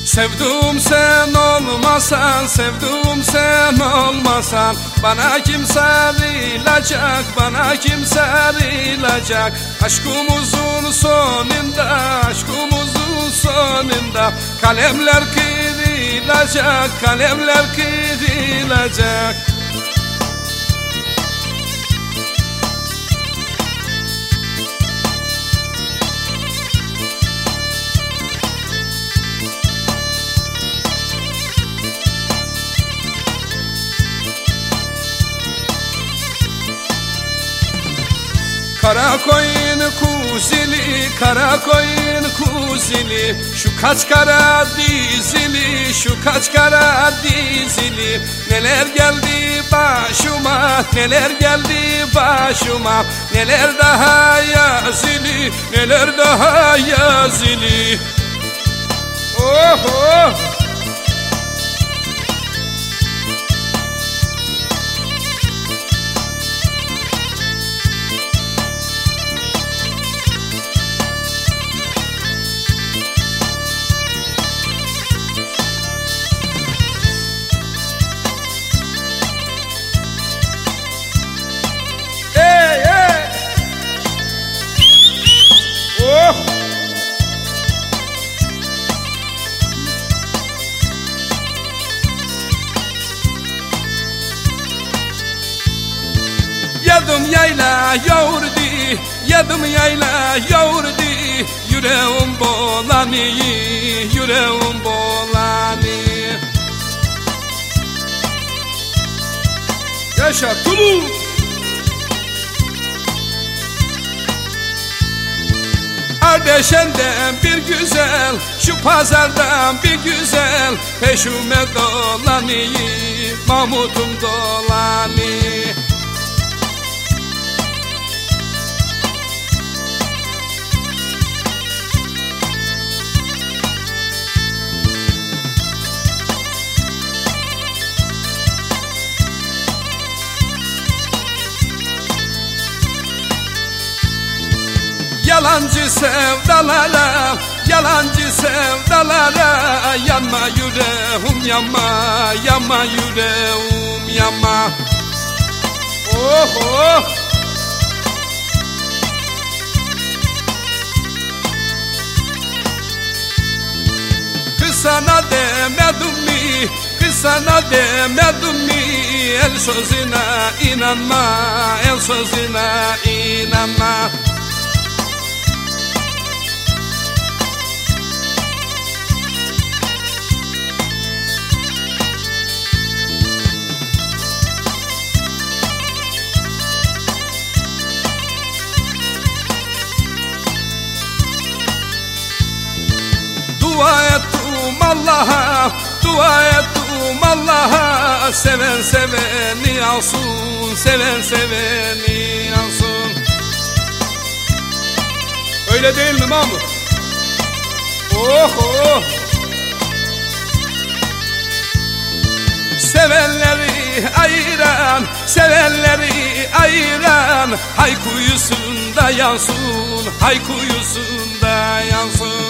Sevduğum sen olmasan, sevduğum sen olmasan, bana kim sarılacak, bana kim sarılacak? Aşkımızın sonunda, aşkımızın sonunda kalemler kırılacak, kalemler kırılacak. Kara koyun kuzili, kara koyun kuzili, şu kaç kara dizili, şu kaç kara dizili. Neler geldi başıma, neler geldi başıma, neler daha yazili, neler daha yazili. Oh oh! Yadım yayla yoğurdu, yadım yayla yoğurdu, yüreğim bolanıyor, yüreğim bolanıyor. Yaşa Tulu! Ardeşen'den bir güzel, şu pazardan bir güzel, peşime dolanıyor, Mahmut'um dolanıyor. Yalancı sevdalara, yalancı sevdalara, yanma yüreğim yanma, yanma yüreğim yanma. Oh oh! Kız sana demedim mi, kız sana demedim mi, el sözüne inanma, el sözüne inanma. Dua ettim Allah'a, dua ettim Allah'a, seven seveni alsın, seven seveni alsın. Öyle değil mi Mahmut? Oh oh! Sevenleri ayıran, sevenleri ayıran, hay kuyusunda yansın, hay kuyusunda yansın.